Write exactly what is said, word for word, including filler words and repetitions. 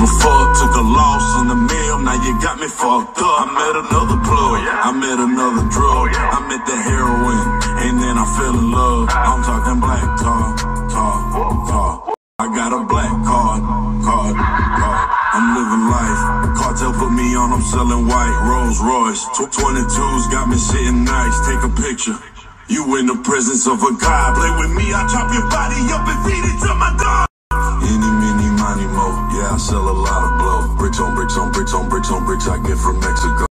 fuck, took a loss in the mill, now you got me fucked up. I met another plug, I met another drug, I met the heroin, and then I fell in love. I'm talking black tar, tar, tar. I got a black card, card, card. I'm living life. Cartel put me on, I'm selling white Rolls Royce. twenty-twos got me sitting nice. Take a picture. You in the presence of a god. Play with me, I chop your body up and feed it to my dog. Any, mini, money, mo. Yeah, I sell a lot of blow. Bricks on bricks on bricks on bricks on bricks I get from Mexico.